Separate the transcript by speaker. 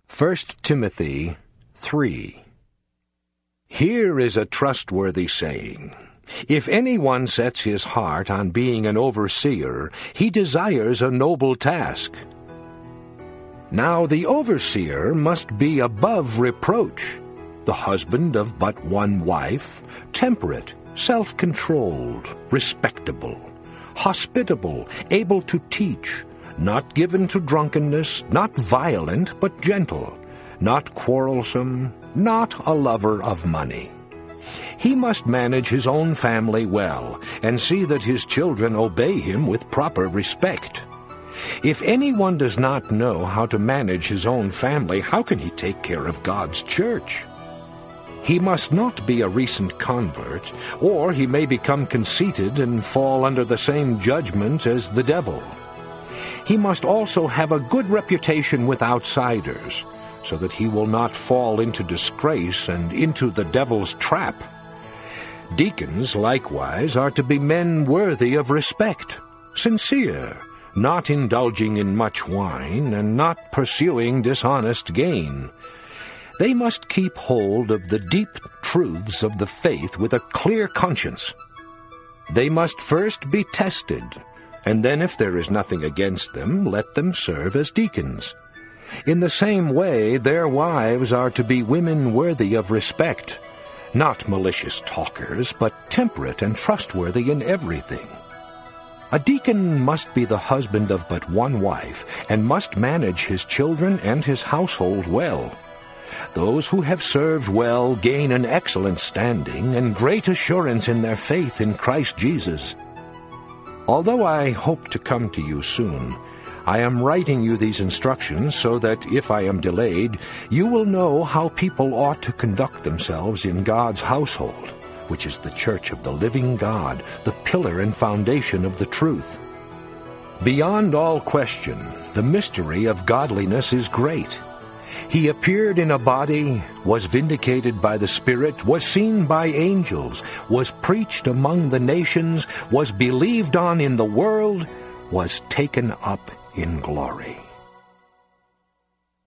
Speaker 1: 1 Timothy 3. Here is a trustworthy saying. If anyone sets his heart on being an overseer, he desires a noble task. Now the overseer must be above reproach, the husband of but one wife, temperate, self-controlled, respectable, hospitable, able to teach, not given to drunkenness, not violent, but gentle, not quarrelsome, not a lover of money. He must manage his own family well, and see that his children obey him with proper respect. If anyone does not know how to manage his own family, how can he take care of God's church? He must not be a recent convert, or he may become conceited and fall under the same judgment as the devil. He must also have a good reputation with outsiders, so that he will not fall into disgrace and into the devil's trap. Deacons, likewise, are to be men worthy of respect, sincere, not indulging in much wine, and not pursuing dishonest gain. They must keep hold of the deep truths of the faith with a clear conscience. They must first be tested, and then if there is nothing against them, let them serve as deacons. In the same way, their wives are to be women worthy of respect, not malicious talkers, but temperate and trustworthy in everything. A deacon must be the husband of but one wife, and must manage his children and his household well. Those who have served well gain an excellent standing and great assurance in their faith in Christ Jesus. Although I hope to come to you soon, I am writing you these instructions so that, if I am delayed, you will know how people ought to conduct themselves in God's household, which is the church of the living God, the pillar and foundation of the truth. Beyond all question, the mystery of godliness is great. He appeared in a body, was vindicated by the Spirit, was seen by angels, was preached among the nations, was believed on in the world, was taken up in glory.